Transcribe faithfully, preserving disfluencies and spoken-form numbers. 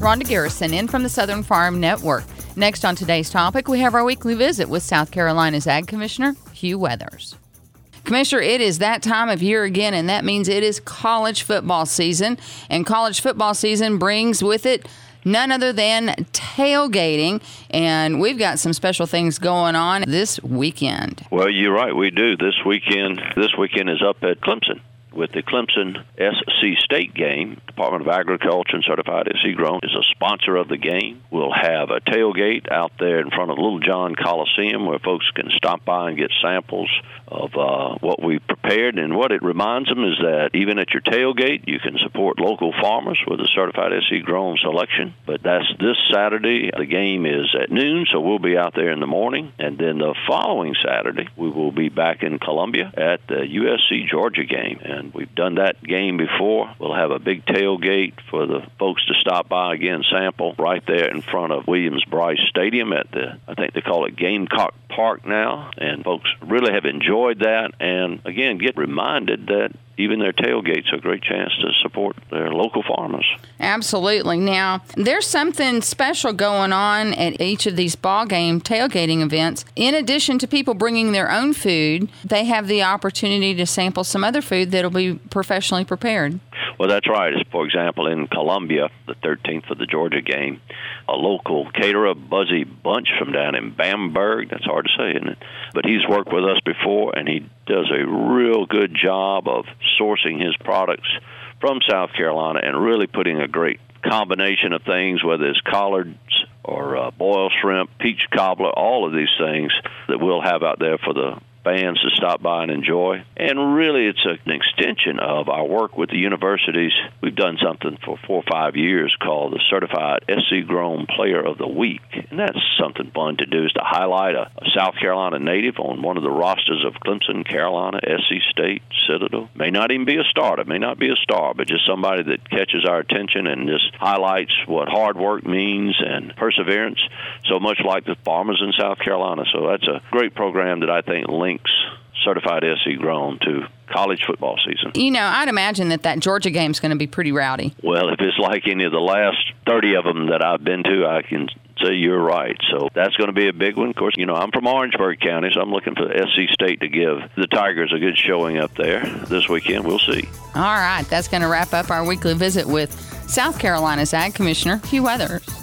Rhonda Garrison in from the Southern Farm Network. Next on today's topic, we have our weekly visit with South Carolina's Ag Commissioner, Hugh Weathers. Commissioner, it is that time of year again, and that means it is college football season. And college football season brings with it none other than tailgating. And we've got some special things going on this weekend. Well, you're right. We do. This weekend, this weekend is up at Clemson with the Clemson S C State game. Department of Agriculture and Certified S C Grown is a sponsor of the game. We'll have a tailgate out there in front of Little John Coliseum where folks can stop by and get samples of uh, what we prepared. And what it reminds them is that even at your tailgate, you can support local farmers with a Certified S C Grown selection. But that's this Saturday. The game is at noon, so we'll be out there in the morning. And then the following Saturday, we will be back in Columbia at the U S C Georgia game. And And we've done that game before. We'll have a big tailgate for the folks to stop by again, sample right there in front of Williams-Brice Stadium at the, I think they call it Gamecock Park now. And folks really have enjoyed that. And again, get reminded that even their tailgates are a great chance to support their local farmers. Absolutely. Now, there's something special going on at each of these ball game tailgating events. In addition to people bringing their own food, they have the opportunity to sample some other food that'll be professionally prepared. Well, that's right. For example, in Columbia, the thirteenth for the Georgia game, a local caterer, Buzzy Bunch from down in Bamberg, that's hard to say, isn't it? But he's worked with us before, and he does a real good job of sourcing his products from South Carolina and really putting a great combination of things, whether it's collards or uh, boiled shrimp, peach cobbler, all of these things that we'll have out there for the fans to stop by and enjoy. And really, it's an extension of our work with the universities. We've done something for four or five years called the Certified S C Grown Player of the Week. And that's something fun to do, is to highlight a, a South Carolina native on one of the rosters of Clemson, Carolina, S C State, Citadel. May not even be a starter, may not be a star, but just somebody that catches our attention and just highlights what hard work means and perseverance, so much like the farmers in South Carolina. So that's a great program that I think links Certified S C Grown to college football season. You know, I'd imagine that that Georgia game's going to be pretty rowdy. Well, if it's like any of the last thirty of them that I've been to, I can say you're right. So that's going to be a big one. Of course, you know, I'm from Orangeburg County, so I'm looking for S C State to give the Tigers a good showing up there this weekend. We'll see. All right. That's going to wrap up our weekly visit with South Carolina's Ag Commissioner, Hugh Weathers.